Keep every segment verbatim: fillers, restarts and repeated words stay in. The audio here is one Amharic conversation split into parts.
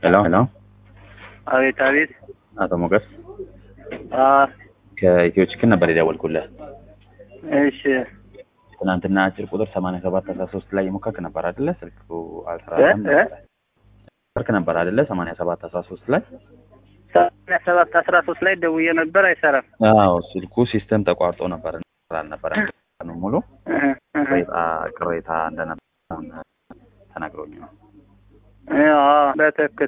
ሄሎ ሄሎ አቤት አቤት። አቶ ሞገስ አ ከኢትዮ ቺክን ነበር የደወልኩልህ። እሺ ትናንትና አጭር ቁጥር ሰማንያ ሰባት አስራ ሶስት ላይ የሞከርክ ነበር አይደለ? ስልኩ አልሰራም ነበር ነበር አይደለ? ሰማንያ ሰባት አስራ ሶስት ላይ ሰማንያ ሰባት አስራ ሶስት ላይ ደውዬ ነበር፣ አይሰራም። አዎ ስልኩ ሲስተም ተቋርጦ ነበር አልነበረም ነው ሙሉ ቅሬታ ቅሬታ እንደነበር ተናግሮኝ ነው። አዎ በትክክል።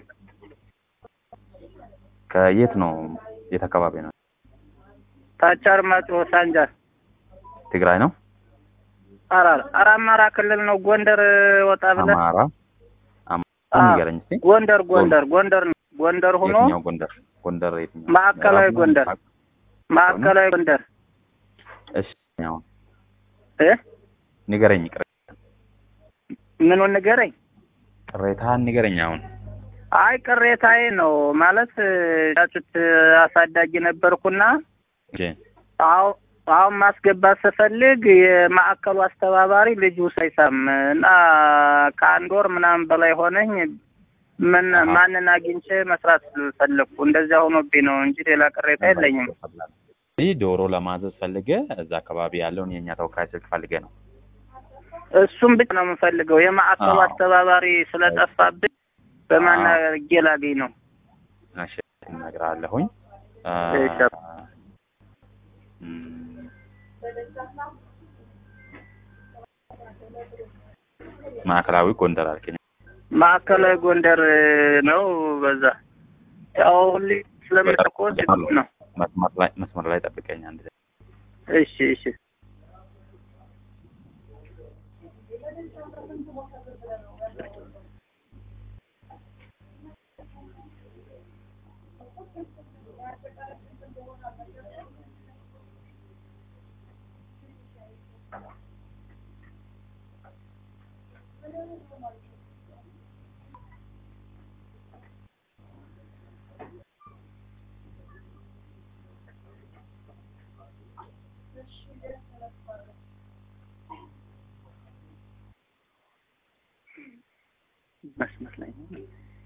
ከየት ነው? የት አካባቢ ነው? ታች አርማጭሆ ሳንጃ ትግራይ ነው? አራ አማራ ክልል ነው። ጎንደር ወጣ ብለህ አማራ አማራ ንገረኝ እስኪ። ጎንደር ጎንደር ጎንደር ጎንደር ሆኖ የትኛው ጎንደር? ጎንደር የትኛው? ማዕከላዊ ጎንደር ማዕከላዊ ጎንደር። እሺ ነው እ ንገረኝ። ምኑን ንገረኝ? ቅሬታህን ንገረኝ አሁን። አይ ቅሬታዬ ነው ማለት ጫጩት አሳዳጊ ነበርኩና እሺ አው አሁን ማስገባት ስፈልግ የማዕከሉ አስተባባሪ ልጁ ሳይሳም እና ከአንድ ወር ምናምን በላይ ሆነኝ። ምን ማንን አግኝቼ መስራት ፈለኩ። እንደዚያ ሆኖብኝ ነው እንጂ ሌላ ቅሬታ የለኝም። ይህ ዶሮ ለማዘዝ ፈልገህ እዛ አካባቢ ያለውን የኛ ተወካይ ስልክ ፈልገህ ነው? እሱም ብቻ ነው የምፈልገው። የማዕከሉ አስተባባሪ ስለጠፋብኝ በማን አድርጌ ላገኝ ነው? እሺ እነግርሃለሁኝ። እሺ ማዕከላዊ ጎንደር አልከኝ? ማዕከላዊ ጎንደር ነው። በዛ ያው ሁሌ ስለምትቆጥ ነው። መስመር ላይ መስመር ላይ ጠብቀኝ አንድ። እሺ እሺ መስመር ላይ ነው።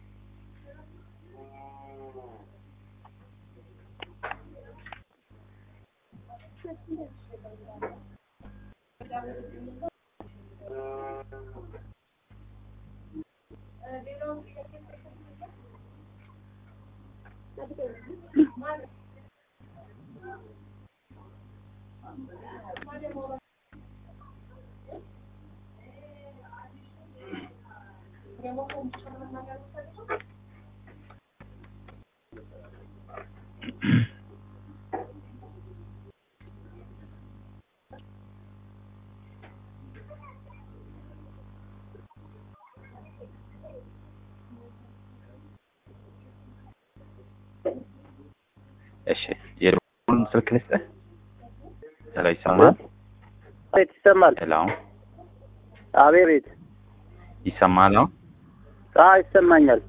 እሺ የዶሮን ስልክ ልስጥህ? ሰላም ይሰማል? አቤት ይሰማል። ሄሎ አቤት ይሰማል? አዎ ይሰማኛል።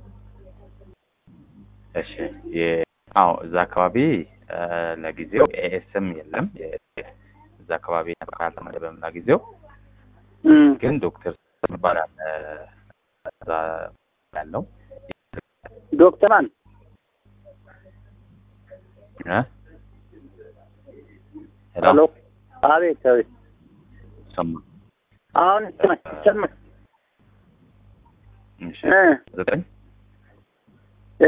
እሺ አዎ እዛ አካባቢ ለጊዜው ኤኤስኤም የለም። እዛ አካባቢ ካልተመደበም ለጊዜው ግን ዶክተር ይባላል እዛ ያለው። ዶክተር ማን? እ ሄሎ አቤት አቤት ሰማ አሁን ሰማ እሺ ዘጠኝ እ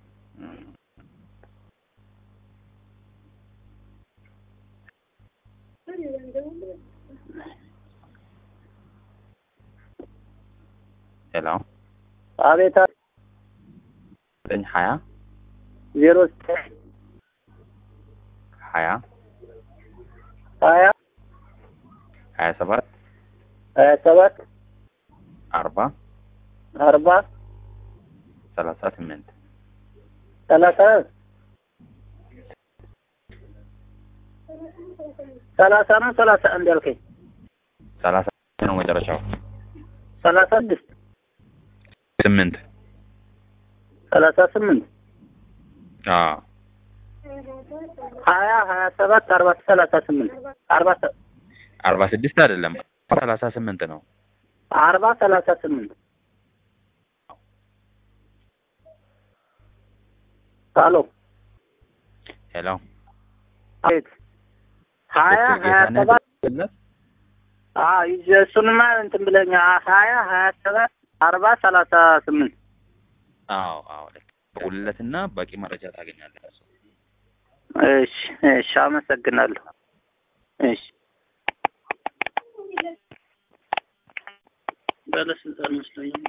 ሄሎ አቤት ዘጠኝ ሀያ ዜሮ ሀያ ሀያ ሀያ ሰባት ሀያ ሰባት አርባ አርባ ሰላሳ ስምንት ሰላሳ ሰላሳ ነው። ሰላሳ አንድ ያልከኝ ሰላሳ ነው መጨረሻው። ሰላሳ ስድስት ስምንት ሰላሳ ስምንት አዎ ሀያ ሀያ ሰባት አርባ ሰላሳ ስምንት አርባ አርባ ስድስት አይደለም ሰላሳ ስምንት ነው። አርባ ሰላሳ ስምንት አሎ ሄሎ አቤት ሀያ ሀያ ሰባት አዎ እሱንማ እንትን ብለኛ ሀያ ሀያ ሰባት አርባ ሰላሳ ስምንት አዎ አዎ ልክ ደውልለትና በቂ መረጃ ታገኛለህ። እሺ እሺ አመሰግናለሁ። እሺ ባለስልጣን መስሎኝ